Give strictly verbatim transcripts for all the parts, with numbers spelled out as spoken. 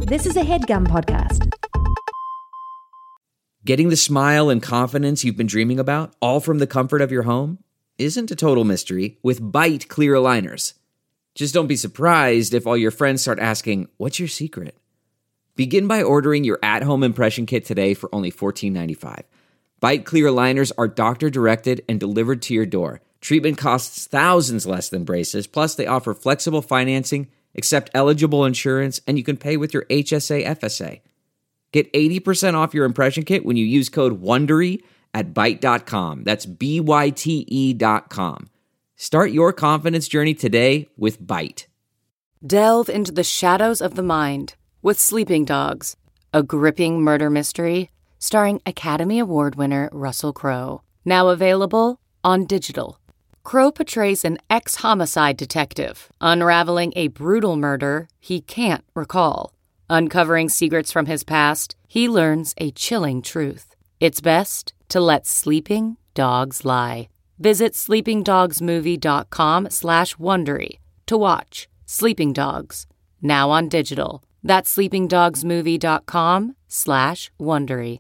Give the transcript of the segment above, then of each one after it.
This is a HeadGum podcast. Getting the smile and confidence you've been dreaming about, all from the comfort of your home, isn't a total mystery with Byte clear aligners. Just don't be surprised if all your friends start asking, "What's your secret?" Begin by ordering your at-home impression kit today for only fourteen ninety-five. Byte clear aligners are doctor-directed and delivered to your door. Treatment costs thousands less than braces, plus they offer flexible financing, accept eligible insurance, and you can pay with your H S A F S A. Get eighty percent off your impression kit when you use code WONDERY at byte dot com. That's B Y T E dot com. Start your confidence journey today with Byte. Delve into the shadows of the mind with Sleeping Dogs, a gripping murder mystery starring Academy Award winner Russell Crowe. Now available on digital. Crowe portrays an ex-homicide detective unraveling a brutal murder he can't recall. Uncovering secrets from his past, he learns a chilling truth. It's best to let sleeping dogs lie. Visit sleepingdogsmovie.com slash Wondery to watch Sleeping Dogs, now on digital. That's sleepingdogsmovie.com slash Wondery.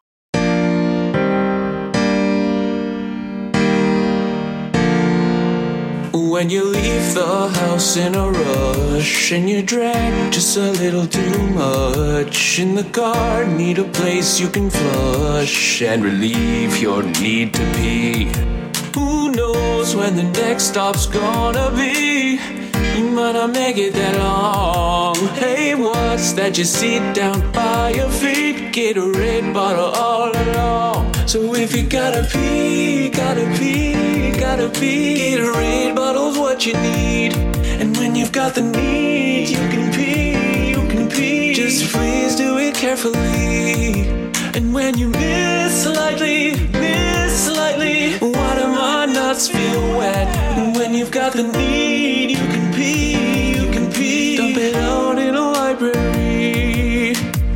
When you leave the house in a rush and you drag just a little too much in the car, need a place you can flush and relieve your need to pee. Who knows when the next stop's gonna be? You might not make it that long. Hey, what's that you see down by your feet? Get a red bottle all along. So if you gotta pee, gotta pee, gotta pee, get a red bottle's what you need. And when you've got the need, you can pee, you can pee. Just please do it carefully. And when you miss slightly, miss slightly, water my nuts feel wet. And when you've got the need, you can pee, you can pee. Dump it out in a library.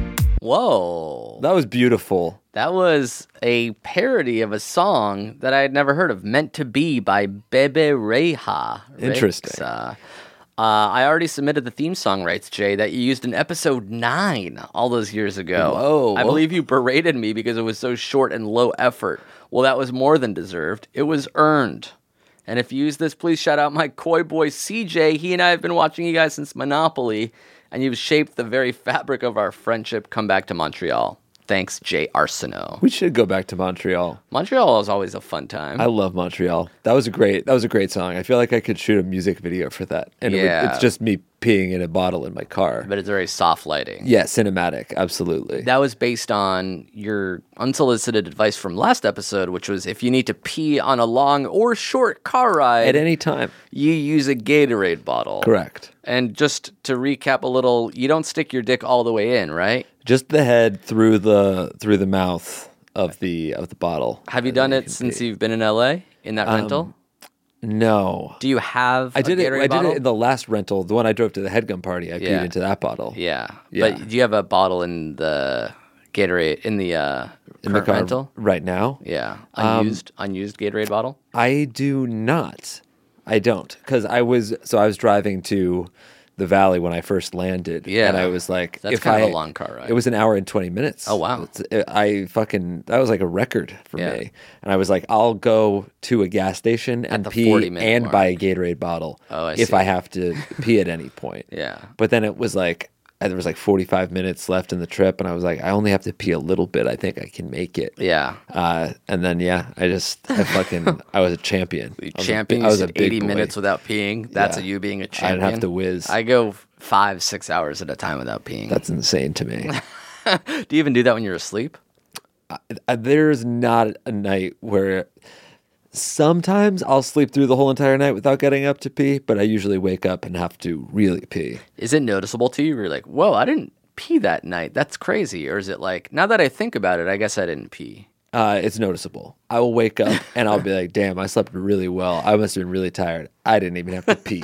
Whoa. That was beautiful. That was a parody of a song that I had never heard of, Meant to Be by Bebe Rexha. Interesting. Uh, uh, I already submitted the theme song rights, Jay, that you used in episode nine all those years ago. Whoa. I believe you berated me because it was so short and low effort. Well, that was more than deserved. It was earned. And if you use this, please shout out my coy boy C J. He and I have been watching you guys since Monopoly, and you've shaped the very fabric of our friendship. Come back to Montreal. Thanks, Jay Arsenault. We should go back to Montreal. Montreal is always a fun time. I love Montreal. That was a great. That was a great song. I feel like I could shoot a music video for that, and Yeah. it would, it's just me peeing in a bottle in my car. But it's very soft lighting. Yeah, cinematic, absolutely. That was based on your unsolicited advice from last episode, which was if you need to pee on a long or short car ride, At any time. you use a Gatorade bottle. Correct. And just to recap a little, you don't stick your dick all the way in, right? Just the head through the through the mouth of the of the bottle. Have you And done then it can since pee. you've been in L A in that Um, rental? No. Do you have I did a it. Gatorade I did bottle? it in the last rental, the one I drove to the HeadGum party. I Yeah. peed into that bottle. Yeah. Yeah. But do you have a bottle in the Gatorade, in the uh, In the current car rental? right now. Yeah. Um, Unused, unused Gatorade bottle? I do not. I don't, because I was so I was driving to the valley when I first landed. Yeah. and I was like, That's if kind I, of a long car ride. It was an hour and twenty minutes. Oh, wow. It's- it- I fucking that was like a record for Yeah. me. And I was like, I'll go to a gas station and the pee forty minute and mark. buy a Gatorade bottle Oh, I if see. I have to pee at any point. Yeah. But then it was like uh, there was like forty-five minutes left in the trip, and I was like, I only have to pee a little bit. I think I can make it. Yeah. Uh, and then yeah, I just I fucking I was a champion. You I was a champion, bi- you I was a did big eighty boy. minutes without peeing. That's Yeah. a you being a I champion. didn't have to whiz. I go five, six hours at a time without peeing. That's insane to me. Do you even do that when you're asleep? Uh, There's not a night where sometimes I'll sleep through the whole entire night without getting up to pee, but I usually wake up and have to really pee. Is it noticeable to you? Where you're like, whoa, I didn't pee that night. That's crazy. Or is it like, now that I think about it, I guess I didn't pee. Uh, it's noticeable. I will wake up and I'll be like, damn, I slept really well. I must have been really tired. I didn't even have to pee.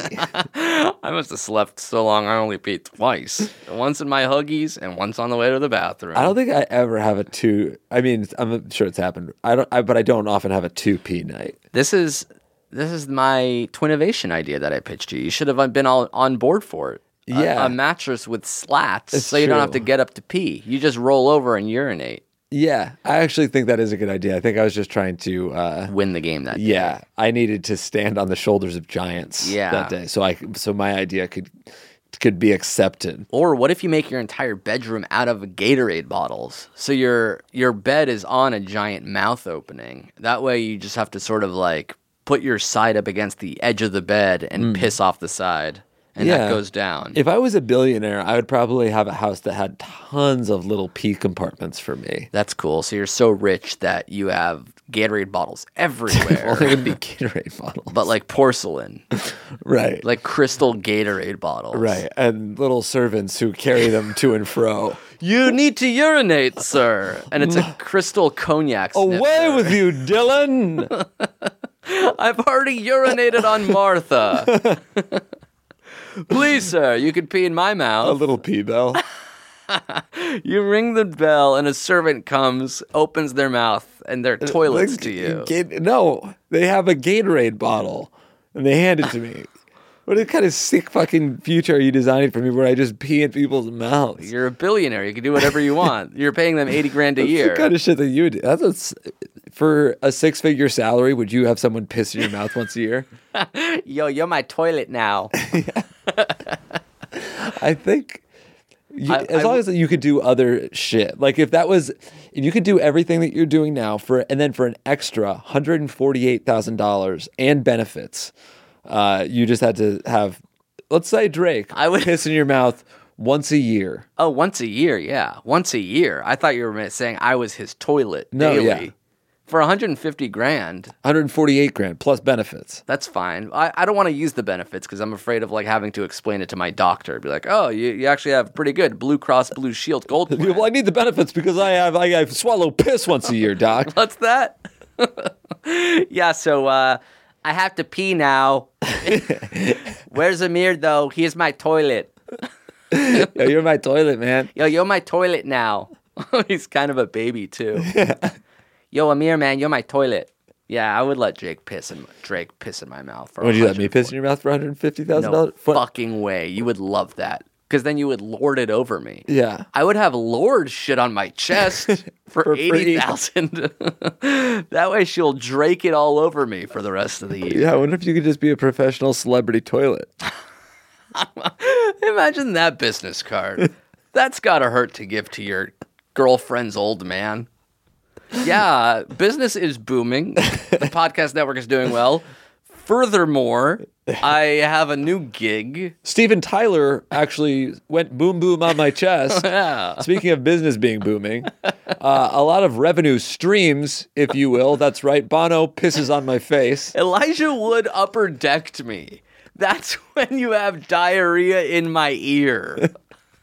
I must have slept so long I only peed twice. Once in my Huggies and once on the way to the bathroom. I don't think I ever have a two. I mean, I'm sure it's happened. I don't, I, but I don't often have a two pee night. This is this is my Twinnovation idea that I pitched you. You should have been all on board for it. a, Yeah. a mattress with slats, It's so you don't have to true. get up to pee. You just roll over and urinate. Yeah, I actually think that is a good idea. I think I was just trying to, uh, Win the game that day. yeah, I needed to stand on the shoulders of giants Yeah. that day, so I so my idea could could be accepted. Or what if you make your entire bedroom out of Gatorade bottles? So your your bed is on a giant mouth opening. That way you just have to sort of like put your side up against the edge of the bed and piss off the side. And Yeah. that goes down. If I was a billionaire, I would probably have a house that had tons of little pee compartments for me. That's cool. So you're so rich that you have Gatorade bottles Well, everywhere. they would be Gatorade bottles, but like porcelain. right, Like crystal Gatorade bottles. right, and little servants who carry them to and fro. You need to urinate, sir. And it's a crystal cognac snifter. Away with you, Dylan! I've already urinated on Martha. Please, sir, you can pee in my a mouth. little pee bell. You ring the bell, and a servant comes, opens their mouth, and they're toilets Like, to you. Ga- no, they have a Gatorade bottle, and they hand it to me. What kind of sick fucking future are you designing for me where I just pee in people's mouths? You're a billionaire. You can do whatever you want. You're paying them eighty grand a That's year. the kind of shit that you would do. That's what's, for a six-figure salary, would you have someone piss in your mouth once a year? Yo, you're my toilet now. I think you, I- as I long w- as you could do other shit. Like if that was, if you could do everything that you're doing now for, and then for an extra one hundred forty-eight thousand dollars and benefits, uh, you just had to have, let's say Drake, I would- piss in your mouth once a year. Oh, once a year, yeah. Once a year. I thought you were saying I was his toilet No, daily. yeah. For one hundred fifty grand, one hundred forty-eight grand plus benefits. that's fine. I, I don't want to use the benefits because I'm afraid of like having to explain it to my doctor. Be like, oh, you, you actually have pretty good Blue Cross Blue Shield Gold plan. Well, I need the benefits because I have I, I swallow piss once a year, doc. What's that? Yeah, so uh, I have to pee now. Where's Amir though? Here's my toilet. Yo, you're my toilet, man. Yo, you're my toilet now. He's kind of a baby too. Yo, Amir, man, you're my toilet. Yeah, I would let Drake piss in Drake piss in my mouth. For Would you let me piss in your mouth for one hundred fifty thousand No dollars? fucking way. You would love that because then you would lord it over me. Yeah. I would have Lord shit on my chest for, For free. eighty thousand. That way she'll Drake it all over me for the rest of the year. Yeah, I wonder if you could just be a professional celebrity toilet. Imagine that business card. That's got to hurt to give to your girlfriend's old man. Yeah, business is booming. The podcast network is doing well. Furthermore, I have a new gig. Steven Tyler actually went boom boom on my chest. Yeah. Speaking of business being booming, uh, a lot of revenue streams, if you will. That's right. Bono pisses on my face. Elijah Wood upper decked me. That's when you have diarrhea in my ear.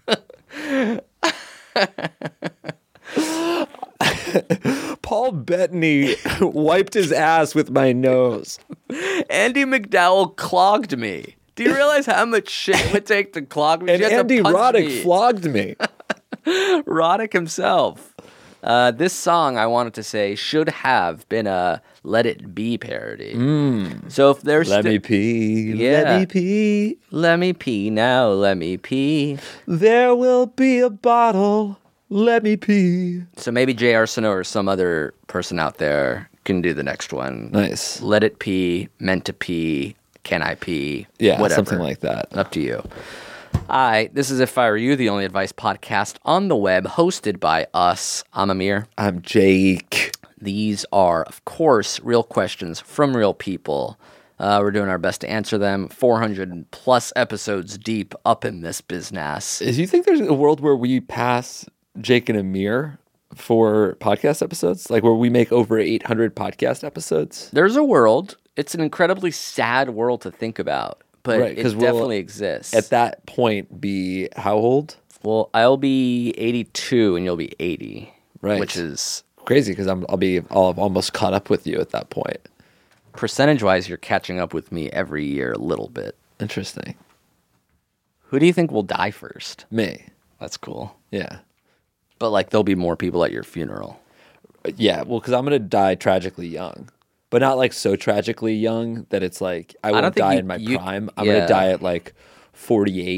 Paul Bettany wiped his ass with my nose. Andy McDowell clogged me. Do you realize how much shit it would take to clog me? And You had to Andy punch Roddick me. flogged me. Roddick himself. Uh, this song, I wanted to say, should have been a Let It Be parody. So if there's Let sti- me pee. Yeah. Let me pee. Let me pee now, let me pee. There will be a bottle. Let me pee. So maybe Jay Arsenault or some other person out there can do the next one. Nice. Let it pee, meant to pee, can I pee? Yeah, whatever. something like that. Up to you. Hi, this is If I Were You, the only advice podcast on the web, hosted by us. I'm Amir. I'm Jake. These are, of course, real questions from real people. Uh, we're doing our best to answer them. four hundred plus episodes deep up in this business. Do you think there's a world where we pass Jake and Amir for podcast episodes? Like where we make over eight hundred podcast episodes? There's a world. It's an incredibly sad world to think about, but Right, it 'cause we'll- definitely exists. At that point, be how old? Well, I'll be eighty-two and you'll be eighty. Right. Which is, Crazy because I'm I'll be I'll have almost caught up with you at that point. percentage-wise, you're catching up with me every year a little bit. Interesting. Who do you think will die first? Me. That's cool. Yeah. But, like, there'll be more people at your funeral. Yeah. Well, because I'm gonna die tragically young, but not like so tragically young that it's like I won't don't think die you- in my you- prime. I'm yeah. gonna die at like forty-eight.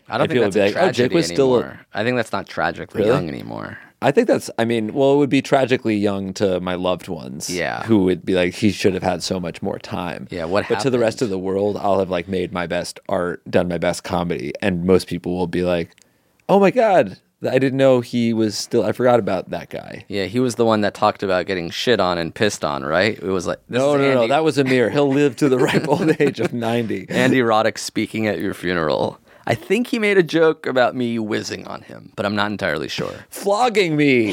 I don't And think people that's would a be like, oh, tragedy Jake was still a- anymore. I think that's not tragically Really? young anymore. I think that's, I mean, well, it would be tragically young to my loved ones. Yeah. Who would be like, he should have had so much more time. Yeah, what But to the rest happened? of the world, I'll have like made my best art, done my best comedy. And most people will be like, oh my God, I didn't know he was still, I forgot about that guy. Yeah, he was the one that talked about getting shit on and pissed on, right? It was like, this No, is no, no, Andy, that was Amir. He'll live to the ripe old age of ninety. Andy Roddick speaking at your funeral. I think he made a joke about me whizzing on him, but I'm not entirely sure. Flogging me.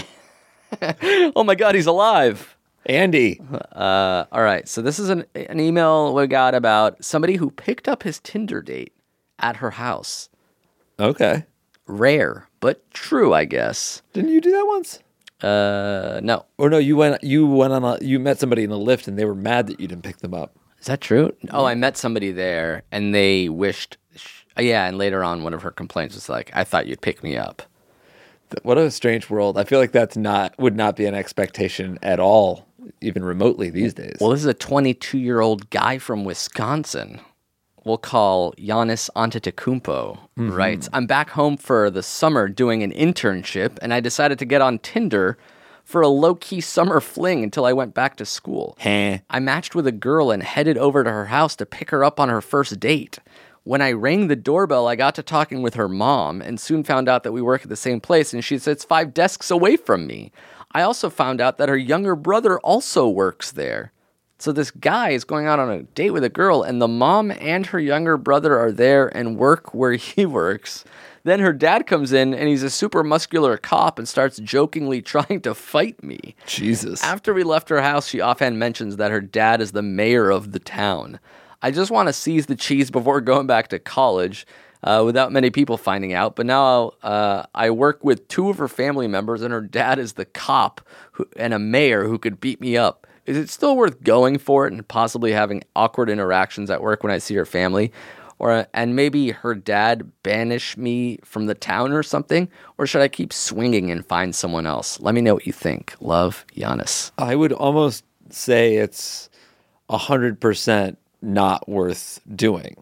Oh my God, he's alive. Andy. Uh, all right, so this is an, an email we got about somebody who picked up his Tinder date at her house. Okay. Rare, but true, I guess. Didn't you do that once? Uh, no. Or no, you went you went on a you met somebody in the lift and they were mad that you didn't pick them up. Is that true? Oh, I met somebody there, and they wished. Sh- yeah, and later on, one of her complaints was like, "I thought you'd pick me up." What a strange world. I feel like that's not would not be an expectation at all, even remotely these days. Well, this is a twenty-two-year-old guy from Wisconsin. We'll call Giannis Antetokounmpo. Mm-hmm. Writes, "I'm back home for the summer doing an internship, and I decided to get on Tinder for a low-key summer fling until I went back to school. Heh. I matched with a girl and headed over to her house to pick her up on her first date. When I rang the doorbell, I got to talking with her mom and soon found out that we work at the same place, and she sits five desks away from me. I also found out that her younger brother also works there. So this guy is going out on a date with a girl, and the mom and her younger brother are there and work where he works. Then her dad comes in, and he's a super muscular cop and starts jokingly trying to fight me. Jesus. After we left her house, she offhand mentions that her dad is the mayor of the town. I just want to seize the cheese before going back to college uh, without many people finding out. But now uh, I work with two of her family members, and her dad is the cop who, and a mayor who could beat me up. Is it still worth going for it and possibly having awkward interactions at work when I see her family? Or and maybe her dad banish me from the town or something? Or should I keep swinging and find someone else? Let me know what you think. Love, Giannis." I would almost say it's a hundred percent not worth doing.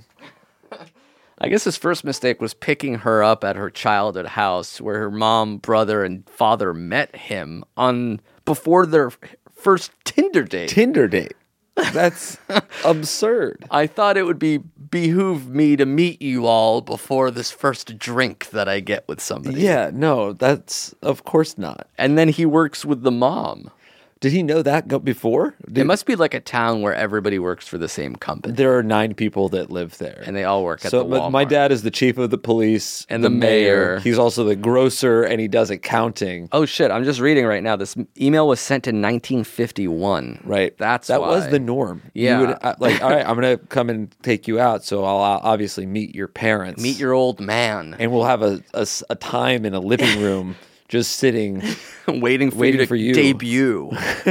I guess his first mistake was picking her up at her childhood house where her mom, brother, and father met him on before their first Tinder date. Tinder date. That's absurd. I thought it would be behoove me to meet you all before this first drink that I get with somebody. Yeah, no, that's of course not. And then he works with the mom. Did he know that go before? Did, It must be like a town where everybody works for the same company. there are nine people that live there. And they all work at so, the but Walmart. my dad is the chief of the police And the mayor. He's also the grocer, and he does accounting. Oh shit, I'm just reading right now. This email was sent in nineteen fifty-one. Right, That's that why. was the norm. Yeah. you would, uh, like all right, I'm gonna come and take you out, so I'll uh, obviously meet your parents, Meet your old man. and we'll have a, a s- a time in a living room, just sitting. waiting for Waiting you to for you. debut.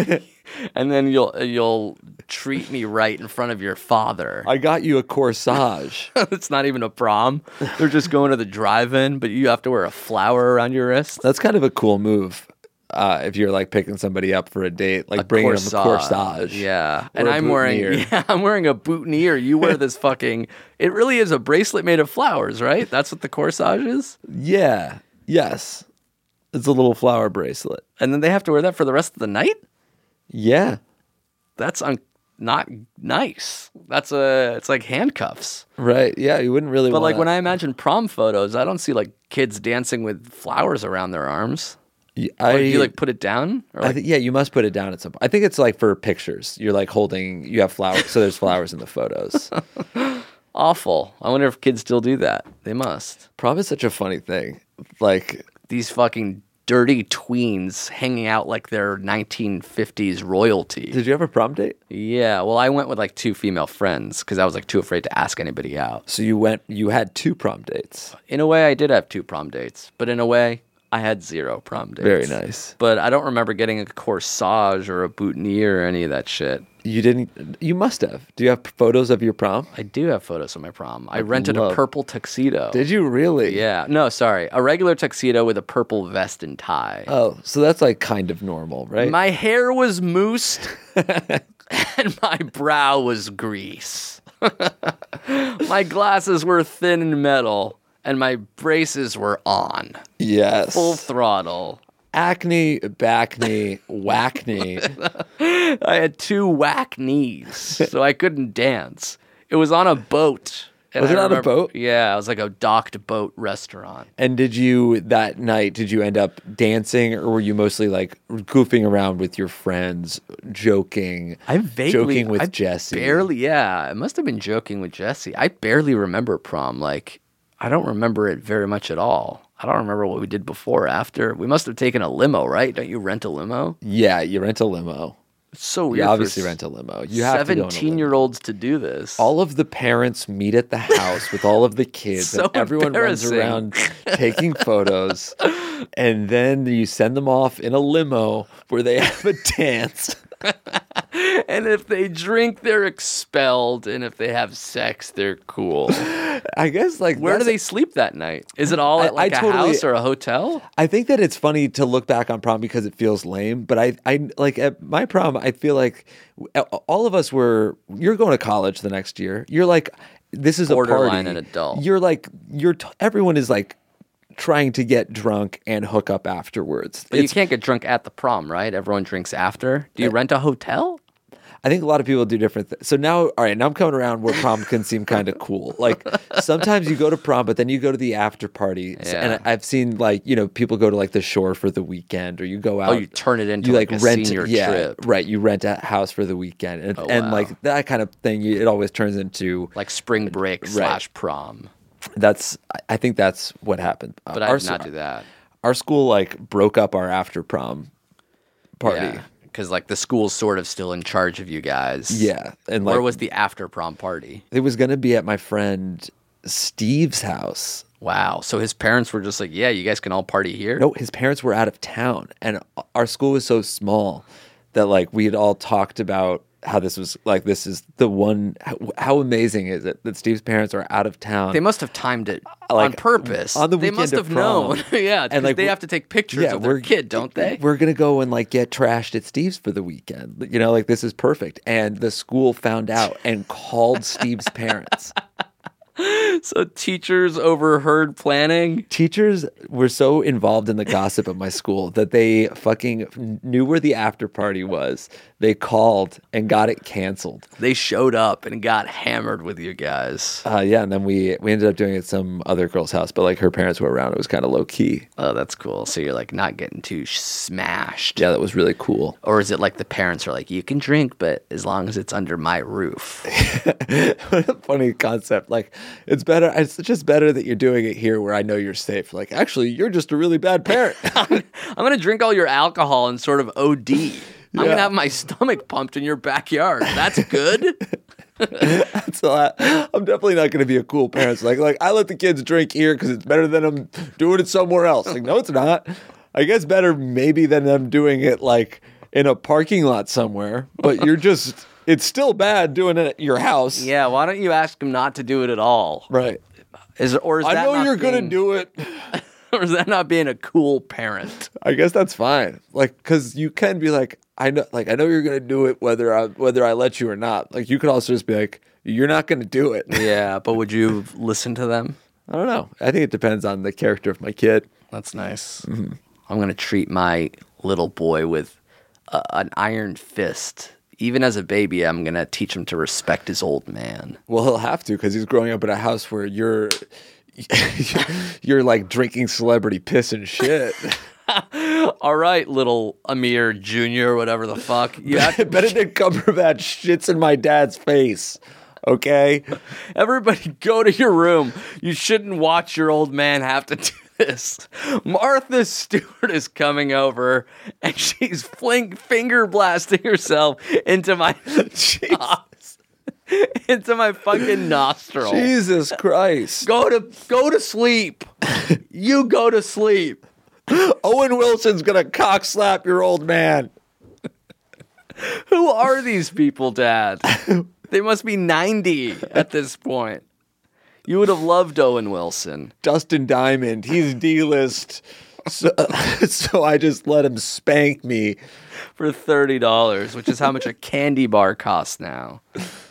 And then you'll you'll treat me right in front of your father. I got you a corsage. It's not even a prom. They're just going to the drive-in, but you have to wear a flower around your wrist. That's kind of a cool move. Uh, if you're like picking somebody up for a date, like bringing them a corsage. Yeah. Or And a I'm wearing boutonniere. yeah, I'm wearing a boutonniere. You wear this fucking it really is a bracelet made of flowers, right? That's what the corsage is? Yeah. Yes. It's a little flower bracelet. And then they have to wear that for the rest of the night? Yeah. That's un- not nice. That's a it's like handcuffs. Right. Yeah. You wouldn't really But want like when I imagine prom photos, I don't see like kids dancing with flowers around their arms. I, Or do you like put it down? Or I like, think, yeah, you must put it down at some point. I think it's like for pictures. You're like holding, you have flowers. So there's flowers in the photos. awful. I wonder if kids still do that. They must. Prom is such a funny thing. Like, These fucking dirty tweens hanging out like they're nineteen fifties royalty. did you have a prom date? Yeah, well, I went with like two female friends because I was like too afraid to ask anybody out. So you went, you had two prom dates. In a way, I did have two prom dates, but in a way, I had zero prom dates. Very nice. But I don't remember getting a corsage or a boutonniere or any of that shit. You didn't, you must have. Do you have photos of your prom? I do have photos of my prom. I rented love- a purple tuxedo. Did you really? Yeah. No, sorry. A regular tuxedo with a purple vest and tie. Oh, so that's like kind of normal, right? My hair was moosed and my brow was grease. My glasses were thin and metal and my braces were on. Yes. Full throttle. Acne, back knee, whack knee. I had two whack knees, so I couldn't dance. It was on a boat. And Was I it on a remember- boat? Yeah, it was like a docked boat restaurant. And did you, that night, did you end up dancing or were you mostly like goofing around with your friends, joking? I vaguely, Joking with I Jesse. Barely, yeah. It must have been joking with Jesse. I barely remember prom. Like, I don't remember it very much at all. I don't remember what we did before or after. We must have taken a limo, right? Don't you rent a limo? Yeah, you rent a limo. It's so weird. You for obviously s- rent a limo. You have to go in a limo. seventeen-year-olds to do this. All of the parents meet at the house with all of the kids, So and everyone runs embarrassing. around taking photos, and then you send them off in a limo where they have a dance. And if they drink, they're expelled. And if they have sex, they're cool. I guess like Where do that's- they sleep that night? Is it all I- at like I a totally- house or a hotel? I think that it's funny to look back on prom because it feels lame, but I, I like at my prom, I feel like all of us were. You're going to college the next year. You're like, this is Borderline a party. an adult. You're like, you're. T- everyone is like trying to get drunk and hook up afterwards. But It's- you can't get drunk at the prom, right? Everyone drinks after. Do you rent a hotel? I think a lot of people do different things. So now, all right, now I'm coming around where prom can seem kind of cool. Like sometimes you go to prom, but then you go to the after party. So- Yeah. And I've seen like, you know, people go to like the shore for the weekend or you go out. Oh, you turn it into you like, a senior yeah, trip. right. You rent a house for the weekend. And, Oh, and wow. like that kind of thing, you, it always turns into, Like spring break slash prom. that's, I- I think that's what happened. Uh, But I did not do that. Our school like broke up our after prom party. Because like the school's sort of still in charge of you guys. Yeah. And like, Where was the after prom party? it was going to be at my friend Steve's house. Wow. So his parents were just like, yeah, you guys can all party here? No, his parents were out of town, and our school was so small that like we had all talked about how this was like this is the one. How, how amazing is it that Steve's parents are out of town? They must have timed it on Like, purpose. on the they weekend must of have prom. known. yeah, And, and like, they we're- have to take pictures of their we're- kid, don't they? We're gonna go and like get trashed at Steve's for the weekend. You know, like this is perfect. And the school found out and called Steve's parents. So teachers overheard planning. Teachers were so involved in the gossip of my school that they fucking knew where the after party was. They called and got it canceled. They showed up and got hammered with you guys. Uh, yeah, and then we we ended up doing it at some other girl's house, but like her parents were around. It was kind of low key. Oh, that's cool. So you're like not getting too sh- smashed. Yeah, that was really cool. Or is it like the parents are like, you can drink, but as long as it's under my roof? What a funny concept. Like, it's better. It's just better that you're doing it here where I know you're safe. Like, actually, you're just a really bad parent. I'm going to drink all your alcohol and sort of O D. I'm Yeah. going to have my stomach pumped in your backyard. That's good. So I, I'm definitely not going to be a cool parent. It's like, like I let the kids drink here because it's better than them doing it somewhere else. Like, no, it's not. I guess better maybe than them doing it like in a parking lot somewhere. But you're just, it's still bad doing it at your house. Yeah, why don't you ask him not to do it at all? Right. Is or is I that know not you're going to being- do it. or is that not being a cool parent? I guess that's fine. Like, because you can be like, I know, like I know you're gonna do it whether I whether I let you or not. Like, you could also just be like, you're not gonna do it. Yeah, but would you listen to them? I don't know. I think it depends on the character of my kid. That's nice. I'm going to treat my little boy with uh, an iron fist. Even as a baby, I'm going to teach him to respect his old man. Well, he'll have to because he's growing up in a house where you're you're like drinking celebrity piss and shit. All right, little Amir Junior, whatever the fuck. You have to, Benedict Cumberbatch shits in my dad's face. Okay. everybody go to your room. You shouldn't watch your old man have to do this. Martha Stewart is coming over, and she's fling, finger blasting herself into my into my fucking nostril. Jesus Christ. Go to go to sleep. You go to sleep. Owen Wilson's gonna cock slap your old man. Who are these people, Dad? They must be ninety at this point. You would have loved Owen Wilson. Dustin Diamond, he's D-list. So, so I just let him spank me. For thirty dollars, which is how much a candy bar costs now.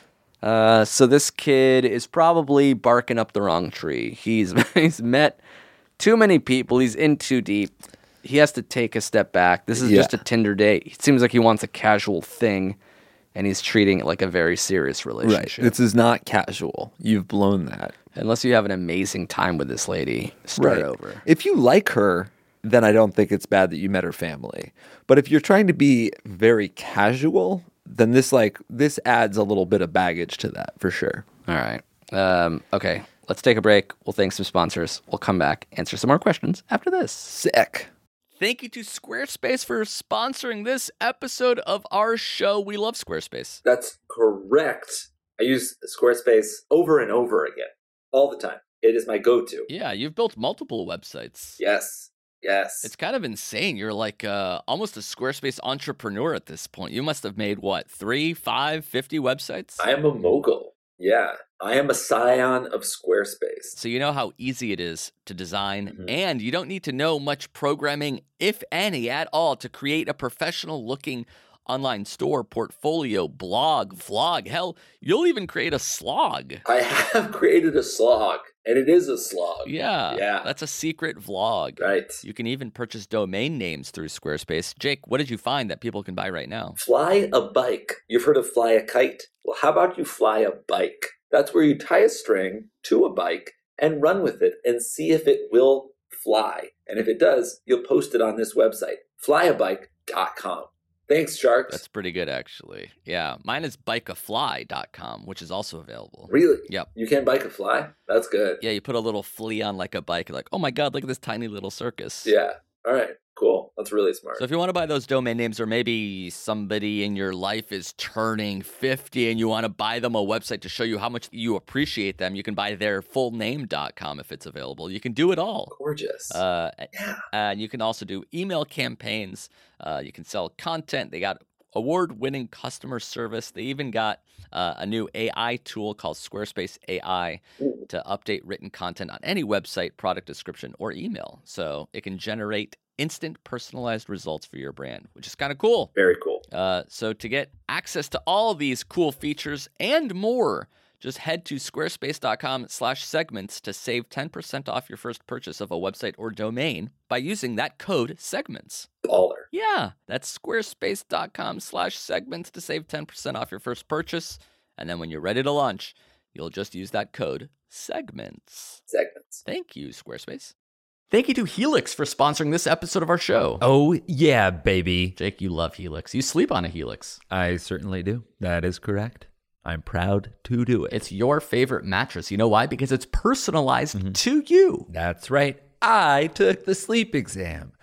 Uh, so this kid is probably barking up the wrong tree. He's he's met too many people. He's in too deep. He has to take a step back. This is Yeah. just a Tinder date. It seems like he wants a casual thing, and he's treating it like a very serious Right. relationship. This is not casual. You've blown that. Unless you have an amazing time with this lady, start Right. over. If you like her, then I don't think it's bad that you met her family. But if you're trying to be very casual, then this like this adds a little bit of baggage to that for sure. All right. Um, okay. Let's take a break. We'll thank some sponsors. We'll come back, answer some more questions after this. Sick. Thank you to Squarespace for sponsoring this episode of our show. We love Squarespace. That's correct. I use Squarespace over and over again, all the time. It is my go-to. Yeah, you've built multiple websites. Yes, yes. It's kind of insane. You're like uh, almost a Squarespace entrepreneur at this point. You must have made, what, three, five, fifty websites? I am a mogul. Yeah, I am a scion of Squarespace. So you know how easy it is to design, Mhm. and you don't need to know much programming, if any, at all, to create a professional-looking online store, portfolio, blog, vlog. Hell, you'll even create a slog. I have created a slog, and it is a slog. Yeah, Yeah. that's a secret vlog. Right. You can even purchase domain names through Squarespace. Jake, what did you find that people can buy right now? Fly a bike. You've heard of fly a kite? Well, how about you fly a bike? That's where you tie a string to a bike and run with it and see if it will fly. And if it does, you'll post it on this website, fly a bike dot com. Thanks, Sharks. That's pretty good, actually. Yeah, mine is bike a fly dot com, which is also available. Really? Yep. You can bike a fly? That's good. Yeah, you put a little flea on like a bike, like, oh my god, look at this tiny little circus. Yeah. All right. Cool. That's really smart. So if you want to buy those domain names, or maybe somebody in your life is turning fifty and you want to buy them a website to show you how much you appreciate them, you can buy their full name dot com if it's available. You can do it all. Gorgeous. Uh, yeah. and you can also do email campaigns. Uh, you can sell content. They got award-winning customer service. They even got uh, a new A I tool called Squarespace A I Ooh. to update written content on any website, product description, or email. So it can generate instant personalized results for your brand, which is kind of cool. Very cool. Uh, so to get access to all these cool features and more, just head to squarespace.com slash segments to save ten percent off your first purchase of a website or domain by using that code segments. Baller. Yeah, that's squarespace.com slash segments to save ten percent off your first purchase. And then when you're ready to launch, you'll just use that code segments. Segments. Thank you, Squarespace. Thank you to Helix for sponsoring this episode of our show. Oh, yeah, baby. Jake, you love Helix. You sleep on a Helix. I certainly do. That is correct. I'm proud to do it. It's your favorite mattress. You know why? Because it's personalized Mm-hmm. to you. That's right. I took the sleep exam.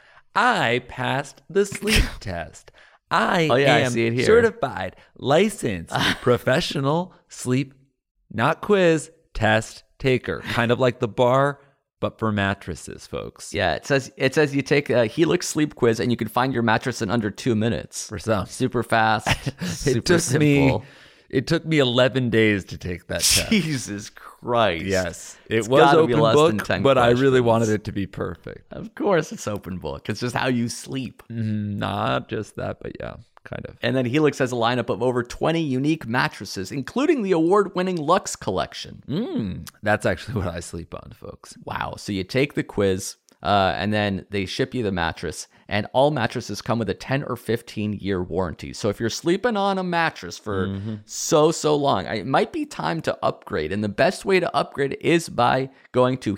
I passed the sleep test. I Oh, yeah, I am see it here. certified, licensed, professional sleep, not quiz, test taker. Kind of like the bar, but for mattresses, folks. Yeah, it says it says you take a Helix sleep quiz and you can find your mattress in under two minutes. For some. Super fast, super It took simple. me it took me eleven days to take that test. Jesus Christ. Yes. It It's was gotta be open less than book, ten but I really questions. wanted it to be perfect. Of course it's open book. It's just how you sleep. Not just that, but yeah, kind of. And then Helix has a lineup of over twenty unique mattresses, including the award-winning Luxe collection. Mm, that's actually what I sleep on, folks. Wow. So you take the quiz, uh, and then they ship you the mattress, and all mattresses come with a ten or fifteen year warranty. So if you're sleeping on a mattress for Mm-hmm. so, so long, it might be time to upgrade. And the best way to upgrade is by going to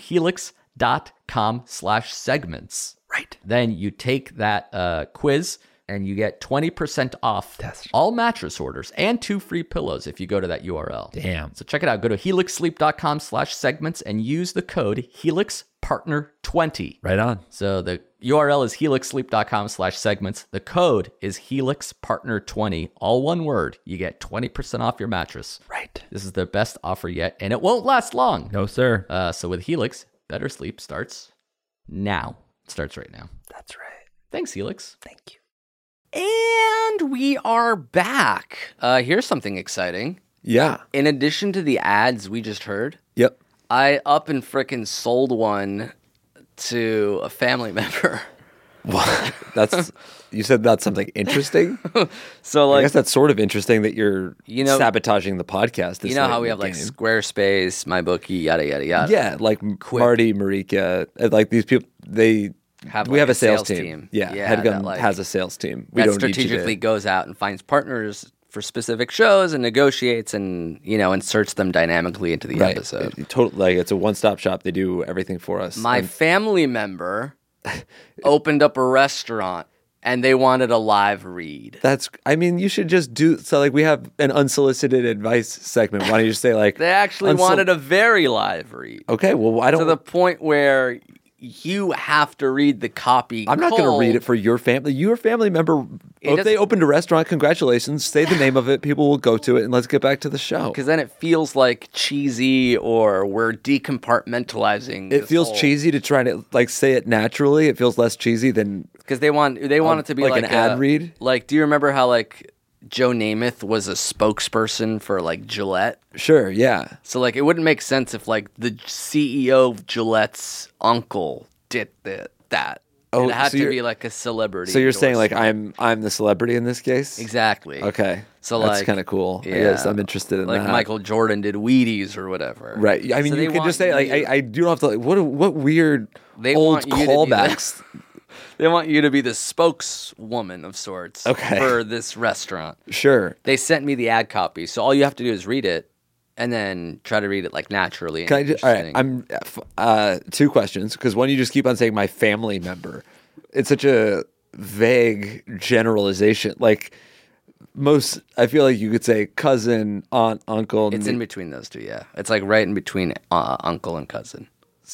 helix.com slash segments. Right. Then you take that uh, quiz and you get twenty percent off That's- all mattress orders and two free pillows if you go to that U R L. Damn. So check it out. Go to helixsleep.com slash segments and use the code HelixPartner twenty. Right on. So the U R L is helixsleep.com slash segments. The code is HelixPartner twenty. All one word. You get twenty percent off your mattress. Right. This is the best offer yet, and it won't last long. No, sir. Uh, so with Helix, better sleep starts now. It starts right now. That's right. Thanks, Helix. Thank you. And we are back. Uh, here's something exciting. Yeah. In addition to the ads we just heard, Yep. I up and frickin' sold one to a family member. That's you said that's something interesting. So I like, guess that's sort of interesting that you're You know- sabotaging the podcast. This you know late how in we the have like game. Squarespace, MyBookie, yada yada yada. Yeah, like Marty, Marika, uh, like these people. They Have, we like, have a a sales, sales team. team. Yeah, Yeah, Headgum that, like- has a sales team. We that don't need you strategically to- goes out and finds partners for specific shows and negotiates and you know inserts them dynamically into the right. episode. It- total, like it's a one-stop shop. They do everything for us. My And family member opened up a restaurant and they wanted a live read. that's. I mean, you should just do. So, like, we have an unsolicited advice segment. Why don't you just say like They actually unsol- wanted a very live read. Okay, well, I don't. To the point where you have to read the copy. I'm not going to cold. read it for your family. Your family member, if does- they opened a restaurant, congratulations. Say the name of it. People will go to it, and let's get back to the show. Because then it feels like cheesy or we're decompartmentalizing. It feels cheesy to try to like say it naturally. It feels less cheesy than Because they want they want Um, it to be like like, an ad a- read? Like, do you remember how like Joe Namath was a spokesperson for like Gillette? sure, yeah. So like it wouldn't make sense if like the C E O of Gillette's uncle did the, that. Oh, it had so to you're- be like a celebrity. So you're saying like endorsement. I'm I'm the celebrity in this case? Exactly. Okay. So that's like kind of cool. Yeah, I guess I'm interested in like that. Michael Jordan did Wheaties or whatever. Right. I mean, So they you could want just say like you- I, I you don't have to like what what weird They old want you to be the- callbacks. They want you to be the spokeswoman of sorts Okay. for this restaurant. Sure. They sent me the ad copy, so all you have to do is read it and then try to read it like naturally. And Can I just, all right, interesting. I'm uh, two questions because one, you just keep on saying my family member. It's such a vague generalization. Like most, I feel like you could say cousin, aunt, uncle. It's in between those two, yeah. It's like right in between uh, uncle and cousin.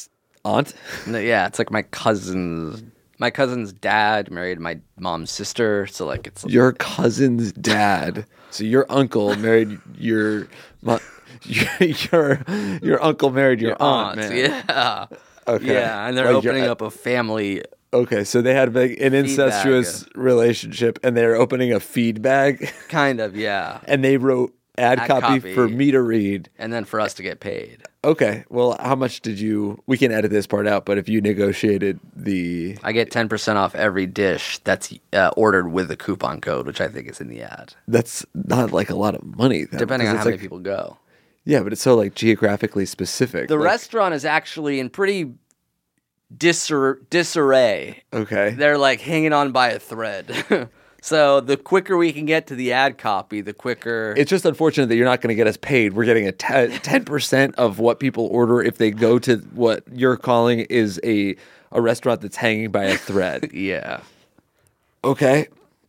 aunt. No, yeah, it's like my cousin's my cousin's dad married my mom's sister, so like it's Your cousin's dad. So your uncle married your mo- your your, your uncle married your, aunt. aunt. Man. Yeah, Okay. yeah, and they're Like your- opening up a family. Okay, so they had like an incestuous relationship, and they're opening a feed bag, Kind of, yeah, and they wrote ad, Ad copy, copy. for me to read. and then for us to get paid. Okay, well, how much did you? We can edit this part out, but if you negotiated the, I get ten percent off every dish that's uh, ordered with a coupon code, which I think is in the ad, that's not like a lot of money. Though, depending on 'cause how it's many like- people go. Yeah, but it's so like geographically specific. The like, restaurant is actually in pretty disar- disarray. Okay. They're like hanging on by a thread. So the quicker we can get to the ad copy, the quicker. It's just unfortunate that you're not going to get us paid. We're getting a ten percent of what people order if they go to what you're calling is a a restaurant that's hanging by a thread. yeah. Okay.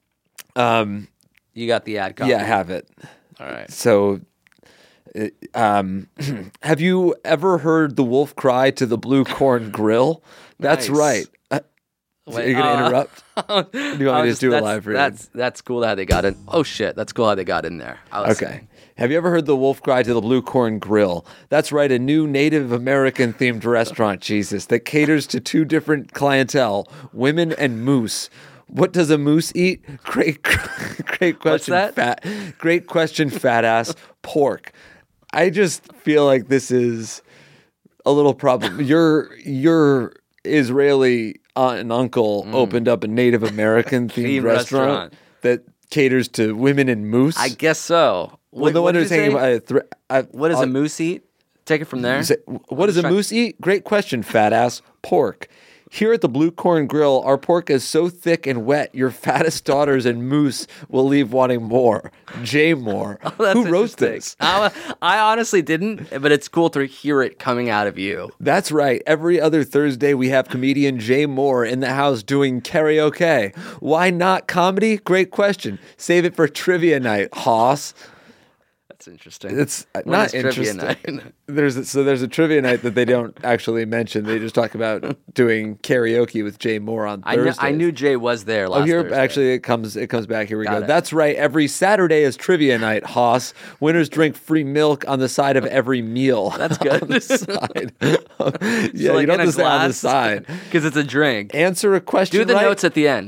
Um. You got the ad copy. Yeah, I have it. All right. So, uh, um, have you ever heard the wolf cry to the blue corn grill? That's Nice. right. Uh, Wait, you're gonna uh, interrupt? Do you want me to I was just do a that's- live read? That's that's cool how they got in. Oh shit, that's cool how they got in there. I was Okay. saying. Have you ever heard the wolf cry to the blue corn grill? That's right, a new Native American themed restaurant, Jesus, that caters to two different clientele, women and moose. What does a moose eat? Great, great question. that? Fat, great question, fat ass. Pork. I just feel like this is a little problem. Your your Israeli aunt and uncle opened up a Native American themed Themed restaurant, restaurant. that caters to women and moose. I guess so. Well, What- the what one did who's you hanging say? by a thread. I- What does I'll- a moose eat? Take it from there. say- What does a trying- moose eat? Great question, fat ass. Pork. Here at the Blue Corn Grill, our pork is so thick and wet, your fattest daughters and moose will leave wanting more. Jay Moore. Oh, That's Who wrote interesting. this? I, I honestly didn't, but it's cool to hear it coming out of you. That's right. Every other Thursday, we have comedian Jay Moore in the house doing karaoke. Why not comedy? Great question. Save it for trivia night, Hoss. That's interesting. It's When not is trivia interesting. night? There's a, so there's a trivia night that they don't actually mention. They just talk about doing karaoke with Jay Moore on I knew, Thursdays. I knew Jay was there last Oh, here Thursday. actually it comes it comes back. Here we Got go. it. That's right. Every Saturday is trivia night, Hoss. Winners drink free milk on the side of every meal. That's good. on the side. yeah, So, like, you don't in have a to say on the glass? side. Because it's a drink. Answer a question. Do the right. notes at the end.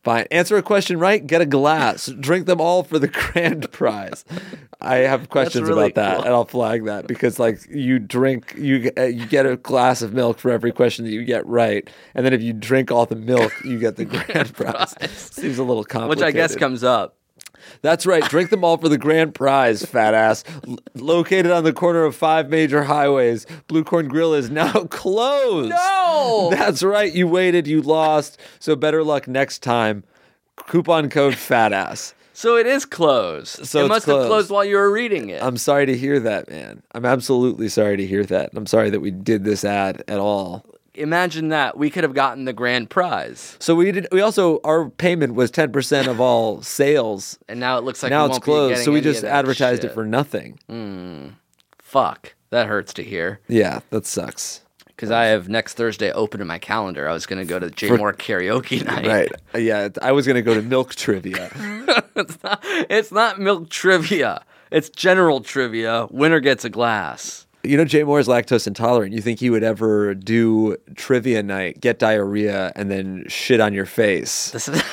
Fine. Answer a question right, get a glass. Drink them all for the grand prize. I have questions really about that, cool. and I'll flag that because, like, you drink, you uh, you get a glass of milk for every question that you get right, and then if you drink all the milk, you get the grand prize. Seems a little complicated. Which I guess comes up. That's right. Drink them all for the grand prize, fat ass. L- located on the corner of five major highways, Blue Corn Grill is now closed. No! That's right. You waited. You lost. So better luck next time. Coupon code fat ass. So it is closed. So it it's must closed. have closed while you were reading it. I'm sorry to hear that, man. I'm absolutely sorry to hear that. I'm sorry that we did this ad at all. Imagine that. We could have gotten the grand prize. So we did. We also our payment was ten percent of all sales. And now it looks like now we it's won't be closed. getting So we any of just that advertised shit. it for nothing. Fuck. That hurts to hear. Yeah, that sucks. Because I have next Thursday open in my calendar. I was going to go to Jay For- Moore karaoke night. Right. Uh, Yeah, I was going to go to milk trivia. it's, not, it's not milk trivia. It's general trivia. Winner gets a glass. You know, Jay Moore is lactose intolerant. You think he would ever do trivia night, get diarrhea, and then shit on your face? This is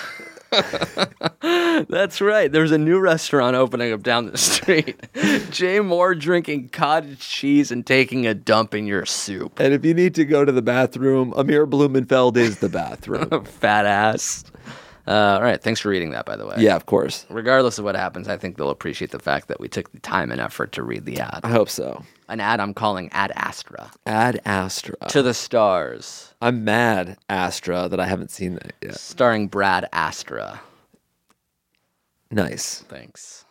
That's right. There's a new restaurant opening up down the street. Jay Moore drinking cottage cheese and taking a dump in your soup. And if you need to go to the bathroom, Amir Blumenfeld is the bathroom. Fat ass. Uh, all right. Thanks for reading that, by the way. Yeah, of course. Regardless of what happens, I think they'll appreciate the fact that we took the time and effort to read the ad. I hope so. An ad I'm calling Ad Astra. Ad Astra. To the Stars. I'm mad, Astra, that I haven't seen that yet. Starring Brad Astra. Nice. Thanks.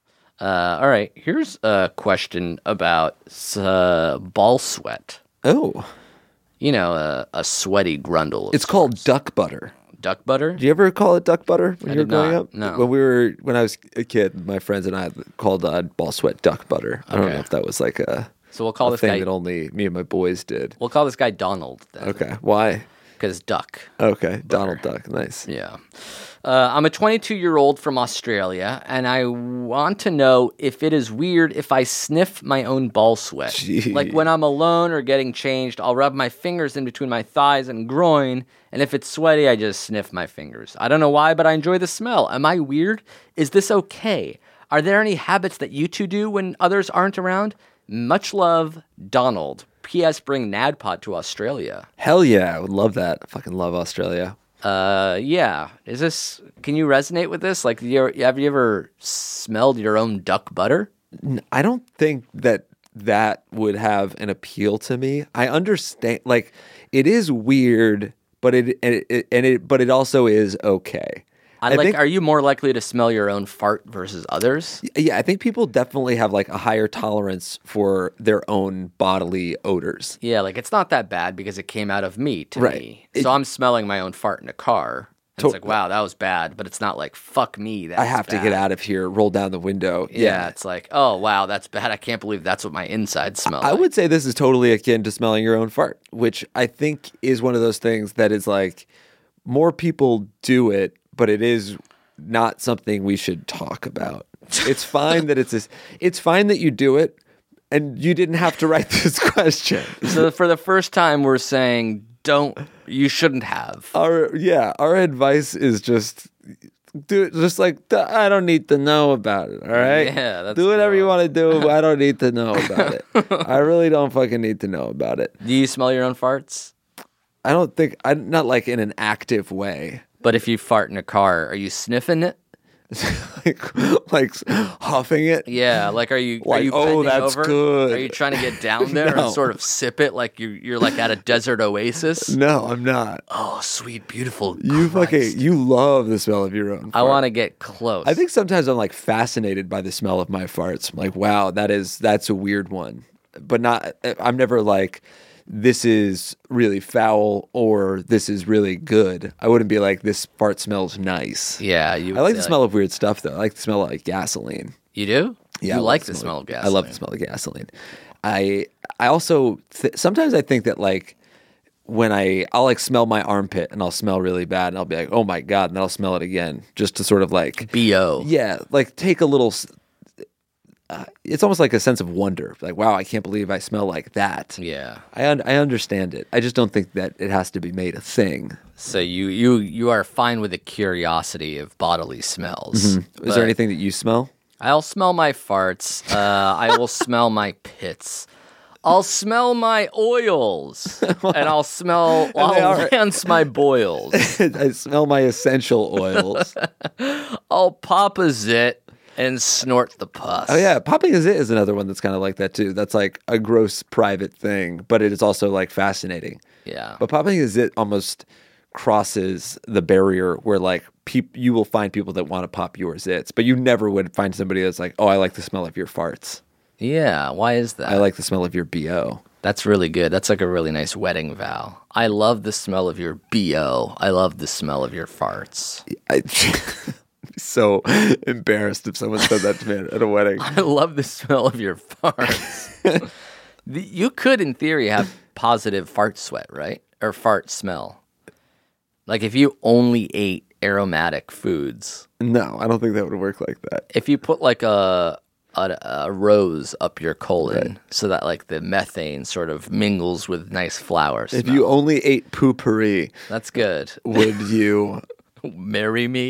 Uh, all right. Here's a question about uh, ball sweat. Oh, You know, a, a sweaty grundle. of it's called sorts. duck butter. duck butter. Do you ever call it duck butter when I you were did growing not, up? no. When we were, when I was a kid, my friends and I called uh, ball sweat duck butter. I don't Okay. know if that was like a, So we'll call a this thing guy. that only me and my boys did. We'll call this guy Donald. Then, Okay, why? Because duck. Okay, Donald Duck, nice. Yeah. Uh, I'm a twenty-two-year-old from Australia, and I want to know if it is weird if I sniff my own ball sweat. Gee. Like when I'm alone or getting changed, I'll rub my fingers in between my thighs and groin, and if it's sweaty, I just sniff my fingers. I don't know why, but I enjoy the smell. Am I weird? Is this okay? Are there any habits that you two do when others aren't around? Much love, Donald. P S. Bring NADPOD to Australia. Hell yeah, I would love that. I fucking love Australia. Uh, yeah. Is this? Can you resonate with this? Like, you ever, have you ever smelled your own duck butter? N- I don't think that that would have an appeal to me. I understand, like, it is weird, but it and it, and it but it also is okay. I, I like. think- Are you more likely to smell your own fart versus others? Yeah, I think people definitely have like a higher tolerance for their own bodily odors. Yeah, like it's not that bad because it came out of me to Right. me. It- So I'm smelling my own fart in a car. And To- it's like, wow, that was bad, but it's not like fuck me. That's I have to bad. get out of here, roll down the window. Yeah, Yeah. it's like, oh wow, that's bad. I can't believe that's what my insides smell. I like. would say this is totally akin to smelling your own fart, which I think is one of those things that is like more people do it, but it is not something we should talk about. It's fine that it's a, it's fine that you do it, and you didn't have to write this question. So for the first time, we're saying don't. You shouldn't have. Our yeah, our advice is just do it. Just like I don't need to know about it. All right, Yeah, that's do whatever you cool. want to do. But I don't need to know about it. I really don't fucking need to know about it. Do you smell your own farts? I don't think I'm not like in an active way. But if you fart in a car, are you sniffing it? like, like huffing it. Yeah, like are you? Like, are you oh, bending that's over? good. Are you trying to get down there No. and sort of sip it like you you're like at a desert oasis? No, I'm not. Oh, sweet, beautiful. You Christ. fucking you love the smell of your own. I fart. want to get close. I think sometimes I'm like fascinated by the smell of my farts. I'm like, wow, that is that's a weird one. But not. I'm never like, this is really foul or this is really good. I wouldn't be like, this fart smells nice. Yeah, you. I would like say, the smell of weird stuff though. I like the smell of like gasoline. You do? Yeah, I You love like the smell of gasoline. I love the smell of gasoline. I I also th- sometimes I think that like when I I'll like smell my armpit and I'll smell really bad and I'll be like, oh my god, and then I'll smell it again just to sort of like B O. yeah, like take a little. s- uh, it's almost like a sense of wonder. Like, wow, I can't believe I smell like that. Yeah. I un- I understand it. I just don't think that it has to be made a thing. So you you you are fine with the curiosity of bodily smells. Mm-hmm. Is there anything that you smell? I'll smell my farts. Uh, I will smell my pits. I'll smell my oils, and I'll smell. they I'll are- lance my boils. I smell my essential oils. I'll pop a zit and snort the pus. Oh yeah, popping a zit is another one that's kind of like that too. That's like a gross private thing, but it is also like fascinating. Yeah. But popping a zit almost crosses the barrier where like peop- you will find people that want to pop your zits, but you never would find somebody that's like, oh, I like the smell of your farts. Yeah. Why is that? I like the smell of your B O. That's really good. That's like a really nice wedding vow. I love the smell of your B O. I love the smell of your farts. I, so embarrassed if someone said that to me at a wedding. I love the smell of your farts. The- you could, in theory, have positive fart sweat, right? Or fart smell. Like if you only ate aromatic foods. No, I don't think that would work like that. If you put like a a, a rose up your colon, right, so that like the methane sort of mingles with nice flower smell. If you only ate poopery, that's good. Would you marry me?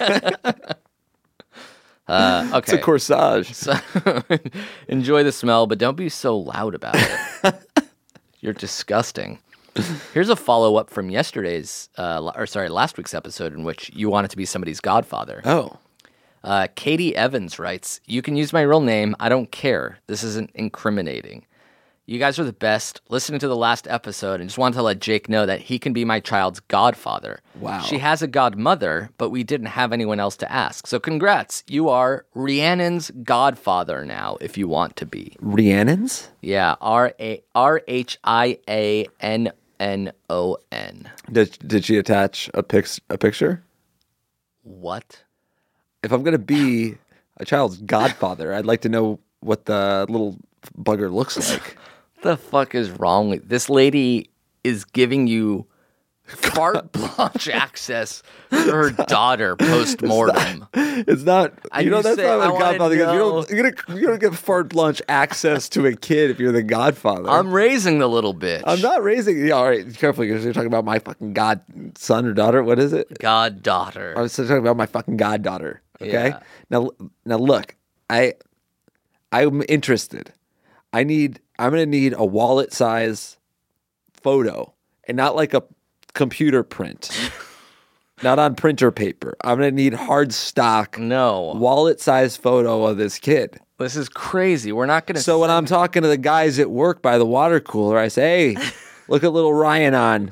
Uh, okay. It's a corsage. So, enjoy the smell, but don't be so loud about it. You're disgusting. Here's a follow-up from yesterday's, uh, or sorry, last week's episode in which you wanted to be somebody's godfather. Oh. Uh, Katie Evans writes, you can use my real name. I don't care. This isn't incriminating. You guys are the best. Listening to the last episode and just wanted to let Jake know that he can be my child's godfather. Wow. She has a godmother, but we didn't have anyone else to ask. So congrats. You are Rhiannon's godfather now, if you want to be. Rhiannon's? Yeah, R A R H I A N N O N. Did did she attach a pic- a picture? What? If I'm going to be a child's godfather, I'd like to know what the little bugger looks like. The fuck is wrong with this lady? Is giving you carte blanche access to her daughter post mortem. It's not. And You know you that's say, not "I what a wanna godfather is. You know." don't. You're gonna. You don't get fart lunch access to a kid if you're the godfather. I'm raising the little bitch. I'm not raising. Yeah, all right. Careful, because you're talking about my fucking god son or daughter. What is it? Goddaughter. I was talking about my fucking goddaughter. Okay. Yeah. Now, now look. I, I'm interested. I need. I'm gonna need a wallet size photo, and not like a computer print. Not on printer paper. I'm gonna need hard stock. No. Wallet size photo of this kid. This is crazy. We're not gonna. So when I'm talking to the guys at work by the water cooler, I say, "Hey, look at little Ryan on."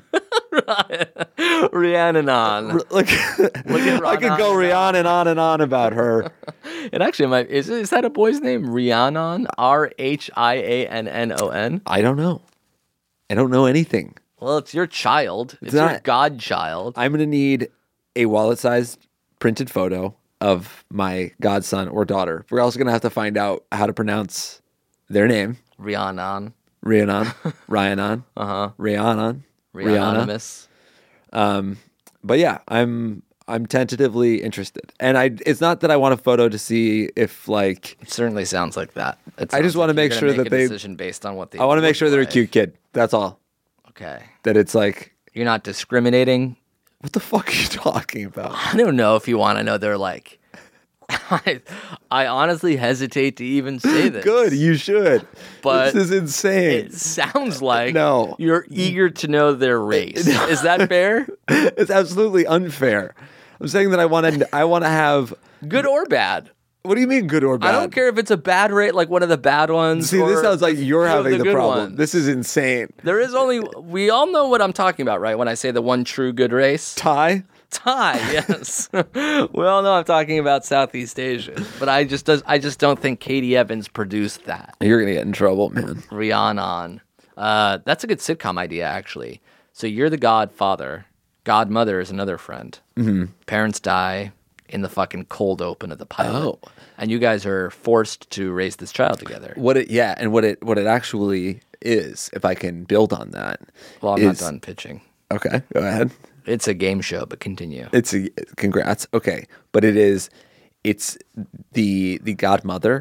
Rhiannon on. Look, look at I could go Rihanna and on and on about her. It actually might. Is is that a boy's name? Rhiannon. R H I A N N O N. I don't know. I don't know anything. Well, it's your child. It's, It's your not- godchild. I'm going to need a wallet-sized printed photo of my godson or daughter. We're also going to have to find out how to pronounce their name. Rhiannon. Rhiannon. Rhiannon. Uh-huh. Rhiannon. Rhiannonymous. Um, but yeah, I'm I'm tentatively interested. And I it's not that I want a photo to see if like It certainly sounds like that. It I just sounds wanna like you're make gonna sure make that a they- decision based on what they. I want to make look sure they're a like. cute kid. That's all. Okay. That it's like, You're not discriminating. what the fuck are you talking about? I don't know if you want to know they're like. I, I honestly hesitate to even say this. Good, you should. But this is insane. It sounds like No. you're eager to know their race. Is that fair? It's absolutely unfair. I'm saying that I want to. I want to have. Good or bad? What do you mean, good or bad? I don't care if it's a bad rate, like one of the bad ones. See, this or sounds like you're two of having the, good problem. ones. This is insane. There is only. We all know what I'm talking about, right? When I say the one true good race. Thai. Thai, yes. We all know I'm talking about Southeast Asia, but I just does I just don't think Katie Evans produced that. You're gonna get in trouble, man. Rhiannon. Uh, that's a good sitcom idea, actually. So you're the godfather. Godmother is another friend. Mm-hmm. Parents die in the fucking cold open of the pilot. Oh. And you guys are forced to raise this child together. What it? Yeah, and what it? What it actually is, if I can build on that. Well, I'm is- not done pitching. Okay, go ahead. It's a game show, but continue. It's a congrats. Okay, but it is. It's the the godmother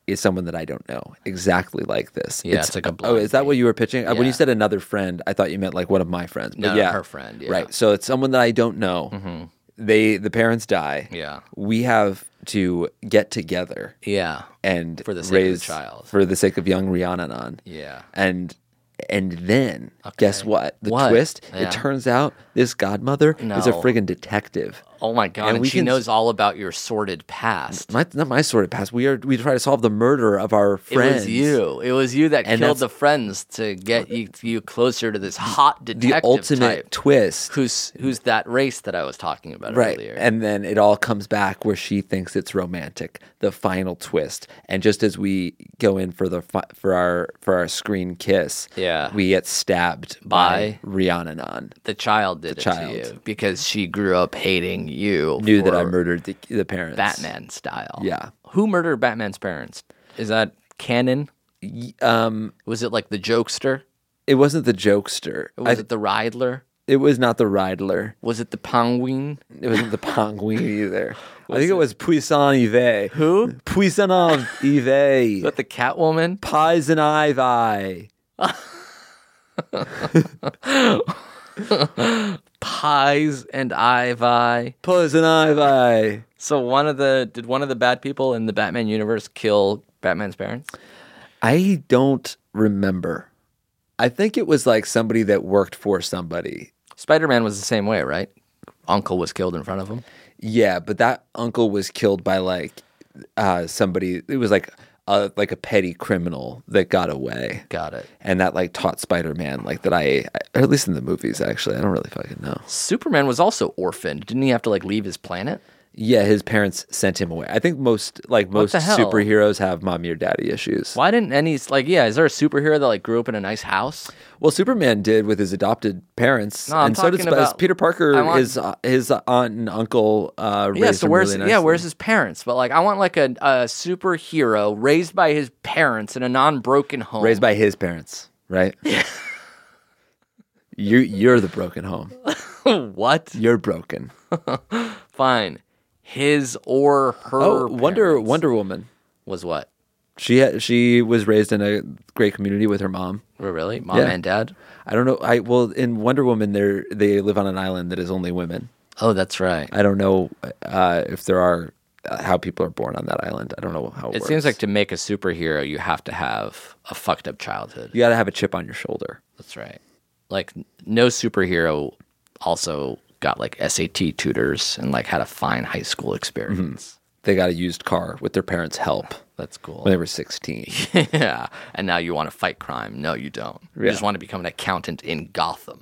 is someone that I don't know exactly like this. Yeah, it's like a oh, blind is that what you were pitching? Uh, When Yeah. you said another friend, I thought you meant like one of my friends. But No, yeah, her friend, yeah. right. So it's someone that I don't know. Mm-hmm. They the parents die. Yeah. we have to get together Yeah. and For the sake of the raise child. for the sake of young Rhiannon. Yeah. and and then guess what? The What? twist. Yeah. It turns out this godmother is a No. friggin' detective. Oh my god! And And, we she can- knows all about your sordid past. My, not my sort of past. We are we try to solve the murder of our friends. It was you. It was you that And killed that's- the friends to get you, you closer to this hot detective The ultimate type. twist. Who's who's that race that I was talking about Right. earlier? And then it all comes back where she thinks it's romantic, the final twist. And just as we go in for the fi- for our for our screen kiss, Yeah. we get stabbed by, By? Rhiannon. the child did it child. to you because she grew up hating you. Knew that I for murdered the, the parents. Batman style. Yeah. Who murdered Batman's parents? Is that canon? Y- Um, Was it like the jokester? it wasn't the jokester. Was I- it the Riddler? it was not the Riddler. Was it the Penguin? It wasn't the Penguin either. I think it was Puissant Yves. Who? Puissant Yves. But the Catwoman? Pies and Ivy. Pies and Ivy. Pies and Ivy. So one of the did one of the bad people in the Batman universe kill Batman's parents? I don't remember. I think it was like somebody that worked for somebody. Spider-Man was the same way, right? Uncle was killed in front of him. Yeah, but that uncle was killed by like uh, somebody. It was like a, like a petty criminal that got away. Got it. And that like taught Spider-Man like that I, or at least in the movies actually, I don't really fucking know. Superman was also orphaned. Didn't he have to like leave his planet? Yeah, his parents sent him away. I think most like most the hell? superheroes have mommy or daddy issues. Why didn't any like yeah, is there a superhero that like grew up in a nice house? Well, Superman did with his adopted parents, No, I'm and so did talking Sp- about- Peter Parker. I want- his uh, his aunt and uncle uh, raised Yeah, so him where's really yeah, nicely. where's his parents? But like I want like a, a superhero raised by his parents in a non-broken home. raised by his parents, right? you you're the broken home. what? You're broken. Fine. His or her Oh, Wonder parents Wonder Woman. was what? She had, she was raised in a great community with her mom. Oh, really? Mom Yeah. and dad? I don't know. I well in Wonder Woman, they they live on an island that is only women. Oh, that's right. I don't know uh, if there are uh, how people are born on that island. I don't know how it, It works. seems like to make a superhero, you have to have a fucked up childhood. you got to have a chip on your shoulder. That's right. Like no superhero also got like S A T tutors and like had a fine high school experience. They got a used car with their parents' help That's cool. when they were sixteen. yeah. And now you want to fight crime. No, you don't. You Yeah. just want to become an accountant in Gotham.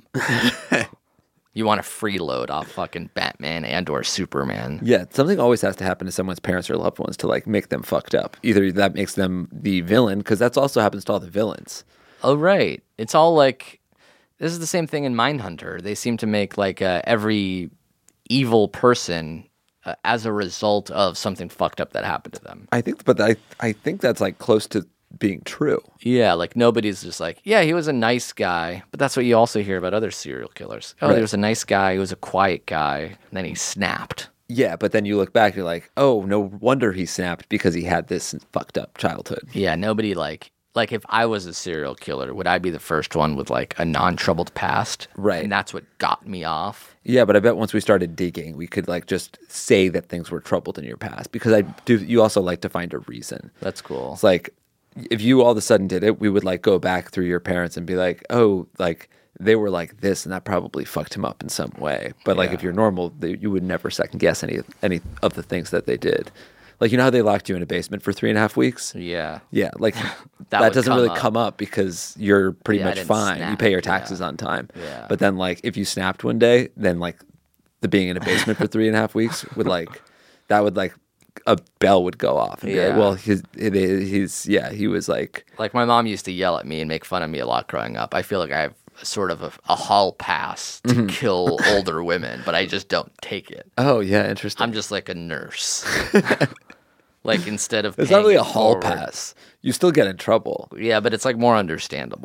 You want to freeload off fucking Batman and or Superman. Yeah, something always has to happen to someone's parents or loved ones to like make them fucked up. Either that makes them the villain, because that's also happens to all the villains. Oh, right. It's all like, this is the same thing in Mindhunter. They seem to make like uh, every evil person uh, as a result of something fucked up that happened to them. I think, but I I think that's like close to being true. Yeah, like nobody's just like, yeah, he was a nice guy. But that's what you also hear about other serial killers. Oh, Right. there was a nice guy, he was a quiet guy, and then he snapped. Yeah, but then you look back, you're like, oh, no wonder he snapped because he had this fucked up childhood. Yeah, nobody like, like if I was a serial killer, would I be the first one with like a non-troubled past? Right. And that's what got me off. Yeah, but I bet once we started digging, we could like just say that things were troubled in your past because I do. You also like to find a reason. That's cool. It's like if you all of a sudden did it, we would like go back through your parents and be like, oh, like they were like this, and that probably fucked him up in some way. But like Yeah. if you're normal, they, you would never second guess any any of the things that they did. Like you know how they locked you in a basement for three and a half weeks? Yeah. Yeah, like that, would doesn't come really up. come up because you're pretty Yeah, I much didn't fine. You snap, pay your yeah. taxes on time. Yeah. But then like if you snapped one day, then like the being in a basement for three and a half weeks would like that would like a bell would go off and be like, Yeah. well, his he's yeah, he was like Like my mom used to yell at me and make fun of me a lot growing up. I feel like I have sort of a, a hall pass to Mm-hmm. kill older women, but I just don't take it. oh yeah, interesting. I'm just like a nurse. Like instead of it's not paying really a it hall forward- pass. You still get in trouble. Yeah, but it's like more understandable.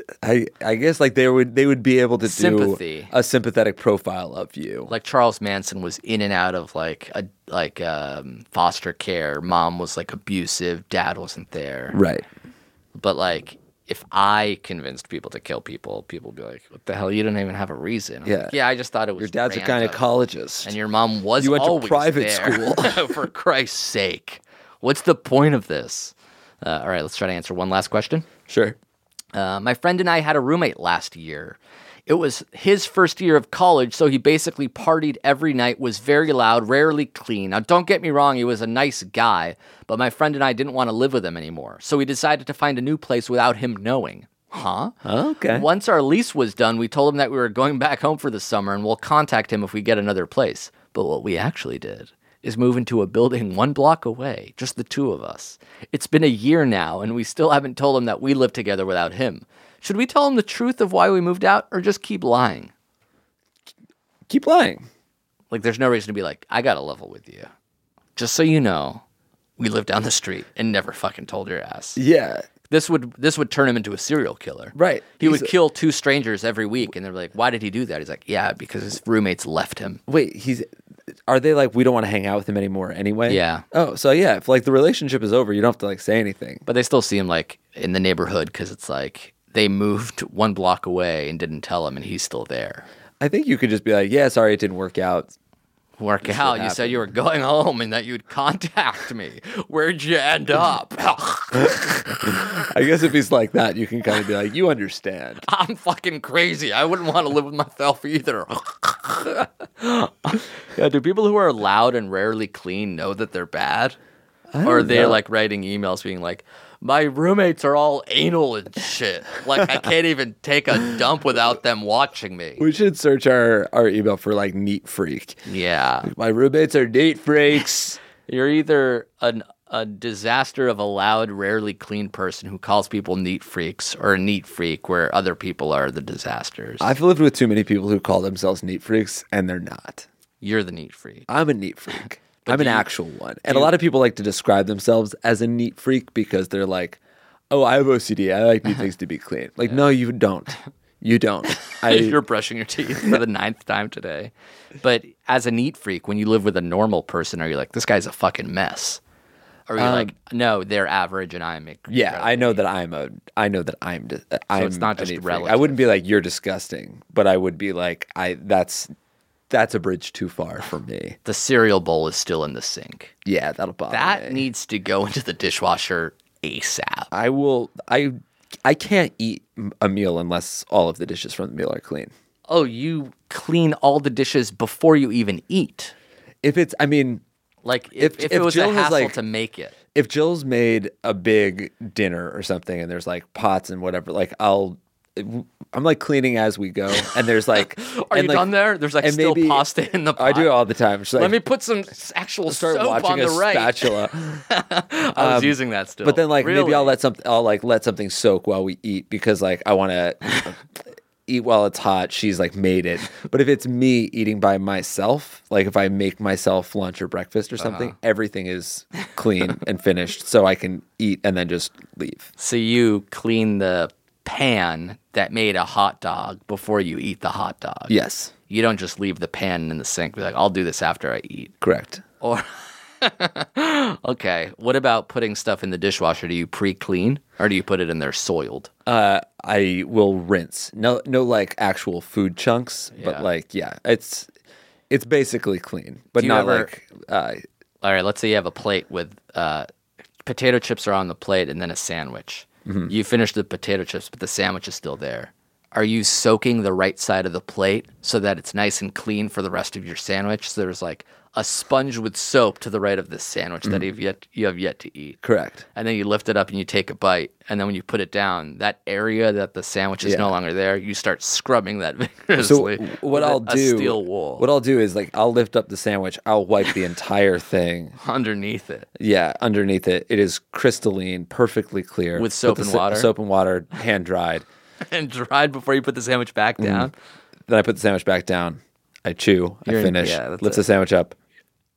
I I guess like they would they would be able to Sympathy. do a sympathetic profile of you. Like Charles Manson was in and out of like a like um, foster care. Mom was like abusive. Dad wasn't there. Right. But like, if I convinced people to kill people, people would be like, "What the hell? You don't even have a reason." I'm Yeah. like, yeah. I just thought it was Your dad's random. a gynecologist. and your mom was You went to always private there. school. For Christ's sake, what's the point of this? Uh, all right, let's try to answer one last question. Sure. Uh, my friend and I had a roommate last year. It was his first year of college, so he basically partied every night, was very loud, rarely clean. Now, don't get me wrong, he was a nice guy, but my friend and I didn't want to live with him anymore, so we decided to find a new place without him knowing. Huh? Okay. Once our lease was done, we told him that we were going back home for the summer and we'll contact him if we get another place. But what we actually did is move into a building one block away, just the two of us. It's been a year now, and we still haven't told him that we live together without him. Should we tell him the truth of why we moved out, or just keep lying? Keep lying. Like, there's no reason to be like, I got a level with you. Just so you know, we live down the street and never fucking told your ass. Yeah. This would this would turn him into a serial killer. Right. He He's would a- kill two strangers every week, and they're like, why did he do that? He's like, yeah, because his roommates left him. Wait, he's. Are they like we don't want to hang out with him anymore anyway? Yeah. Oh, so yeah, if like the relationship is over, you don't have to like say anything. But they still see him like in the neighborhood because it's like they moved one block away and didn't tell him, and he's still there. I think you could just be like, yeah, sorry, it didn't work out. Work out. You said you were going home and that you'd contact me. Where'd you end up? I guess if he's like that, you can kind of be like, you understand. I'm fucking crazy. I wouldn't want to live with myself either. Yeah, do people who are loud and rarely clean know that they're bad? Or are they know. like writing emails being like, my roommates are all anal and shit. Like, I can't even take a dump without them watching me. We should search our, our email for like neat freak. Yeah. My roommates are neat freaks. You're either an, a disaster of a loud, rarely clean person who calls people neat freaks, or a neat freak where other people are the disasters. I've lived with too many people who call themselves neat freaks, and they're not. You're the neat freak. I'm a neat freak. But I'm do an you- actual one. And a lot of people like to describe themselves as a neat freak because they're like, oh, I have O C D. I like neat things to be clean. Like, no, you don't. You don't. I, You're brushing your teeth for the ninth time today. But as a neat freak, when you live with a normal person, are you like, this guy's a fucking mess? Or are you Um, like, no, they're average and I'm a yeah, I know that I'm a. I know that I'm. di- I'm it's not a just neat freak. relative. I wouldn't be like you're disgusting, but I would be like I. That's that's a bridge too far for me. the cereal bowl is still in the sink. Yeah, that'll bother That me. needs to go into the dishwasher ASAP. I will. I. I can't eat m- a meal unless all of the dishes from the meal are clean. Oh, you clean all the dishes before you even eat. If it's, I mean, Like, if, If- if, if it was Jill a has, hassle like- to make it. if Jill's made a big dinner or something and there's like pots and whatever, like I'll, I'm like cleaning as we go, and there's like, Are and you like- done there? There's like and still maybe- pasta in the pot. I do it all the time. She's like, Let me put some s- actual start soap watching on a the right. spatula. I was using that still. But then like Really? maybe I'll let something I'll like let something soak while we eat because like I want to eat while it's hot. She's like made it. But if it's me eating by myself, like if I make myself lunch or breakfast or something, Uh-huh. everything is clean and finished so I can eat and then just leave. So you clean the pan that made a hot dog before you eat the hot dog. Yes, You don't just leave the pan in the sink. Be like, I'll do this after I eat. correct. Or okay, what about putting stuff in the dishwasher? Do you pre-clean or do you put it in there soiled? Uh, I will rinse. No, no, like actual food chunks, Yeah. but like yeah, it's it's basically clean, but Do you not ever- like uh, All right, let's say you have a plate with uh, potato chips are on the plate and then a sandwich. Mm-hmm. You finish the potato chips, but the sandwich is still there. Are you soaking the right side of the plate so that it's nice and clean for the rest of your sandwich? So there's like a sponge with soap to the right of this sandwich that you've yet you have yet to eat. correct. And then you lift it up and you take a bite, and then when you put it down, that area that the sandwich is Yeah. no longer there, you start scrubbing that So vigorously. what with a- I'll a do, steel wool what I'll do is like I'll lift up the sandwich, I'll wipe the entire thing. underneath it. Yeah, underneath it, it is crystalline, perfectly clear With Put soap the and sa- water? Soap and water, hand dried. And dried before you put the sandwich back down. Then I put the sandwich back down. I chew. You're I in- finish. yeah, that's lift it. the sandwich up.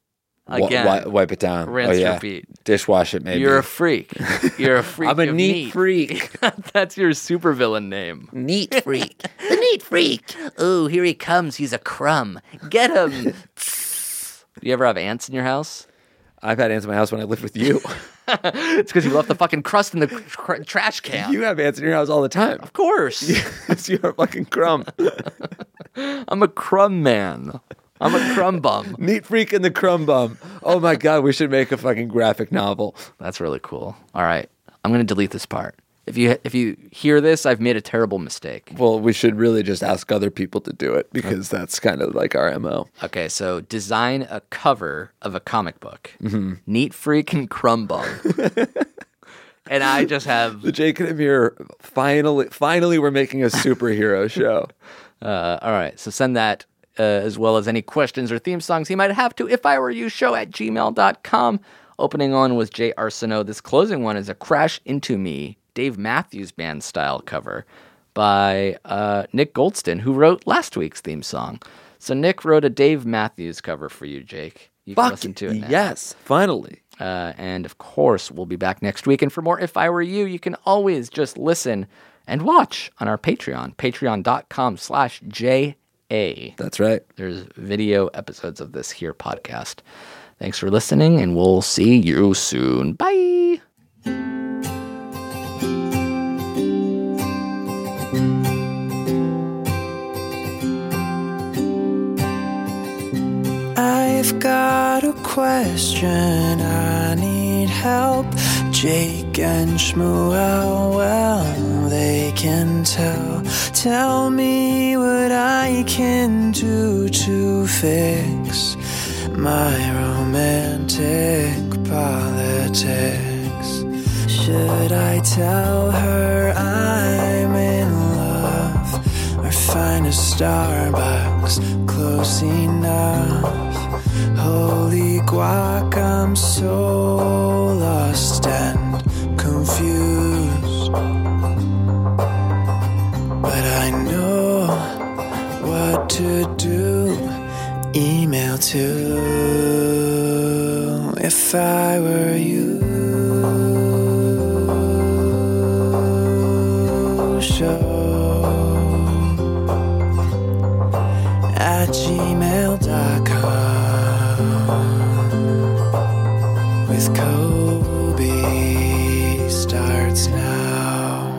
Wa- Again. wi- wipe it down. Rinse, oh, yeah. repeat. Dishwash it, maybe. You're a freak. You're a freak. I'm a of neat meat. freak. That's your supervillain name. Neat freak. The neat freak. Ooh, here he comes. He's a crumb. Get him. Do you ever have ants in your house? I've had ants in my house when I lived with you. It's because you left the fucking crust in the cr- trash can. You have ants in your house all the time. Of course. Yes, you're a fucking crumb. I'm a crumb man. I'm a crumb bum. Neat freak and the crumb bum. Oh my God, we should make a fucking graphic novel. That's really cool. All right. I'm going to delete this part. If you if you hear this, I've made a terrible mistake. Well, we should really just ask other people to do it because that's kind of like our M O. Okay, so design a cover of a comic book. Mm-hmm. Neat freak and crumb bum. And I just have... The Jake and Amir, finally, finally we're making a superhero show. Uh, all right, so send that uh, as well as any questions or theme songs you might have to if I were you show at gmail dot com. Opening on was Jay Arsenault. This closing one is a Crash Into Me, Dave Matthews Band style cover by uh, Nick Goldston, who wrote last week's theme song. So Nick wrote a Dave Matthews cover for you, Jake. You can Fuck listen to it now. yes, finally. Uh, and of course, we'll be back next week. And for more If I Were You, you can always just listen and watch on our Patreon, patreon dot com slash J A. That's right. There's video episodes of this here podcast. Thanks for listening, and we'll see you soon. Bye. I've got a question, I need help. Jake and Shmuel, well, they can tell. Tell me what I can do to fix my romantic politics. Should I tell her I'm in love, or find a Starbucks close enough? Holy guac, I'm so lost and confused, but I know what to do. Email to if I were you show at gmail dot com with Kobe starts now.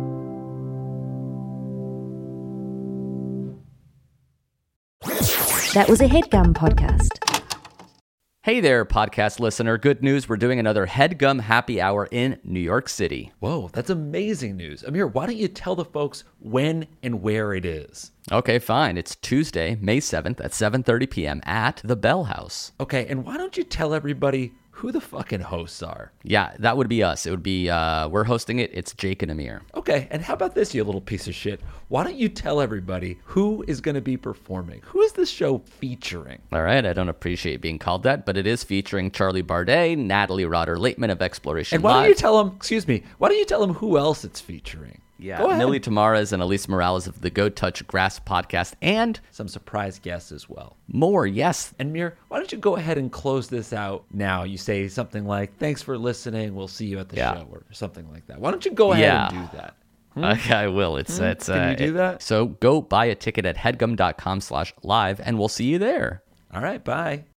That was a HeadGum podcast. Hey there, podcast listener. Good news. We're doing another HeadGum happy hour in New York City. Whoa, that's amazing news. Amir, why don't you tell the folks when and where it is? Okay, fine. It's Tuesday, May seventh at seven thirty p.m. at the Bell House. Okay, and why don't you tell everybody who the fucking hosts are? Yeah, that would be us. It would be, uh, we're hosting it. It's Jake and Amir. Okay, and how about this, you little piece of shit? Why don't you tell everybody who is going to be performing? Who is this show featuring? All right, I don't appreciate being called that, but it is featuring Charlie Bardet, Natalie Rotter-Laitman of Exploration And why Live. don't you tell them, excuse me, why don't you tell them who else it's featuring? Yeah, Go ahead. Millie Tamaras and Elise Morales of the Go Touch Grass podcast, and Some surprise guests as well. more, yes. And Mir, why don't you go ahead and close this out now? You say something like, thanks for listening, we'll see you at the Yeah. show, or something like that. Why don't you go ahead Yeah. and do that? Okay, I will. It's it's. Can uh, you do it- that? So go buy a ticket at headgum dot com slash live, and we'll see you there. All right, bye.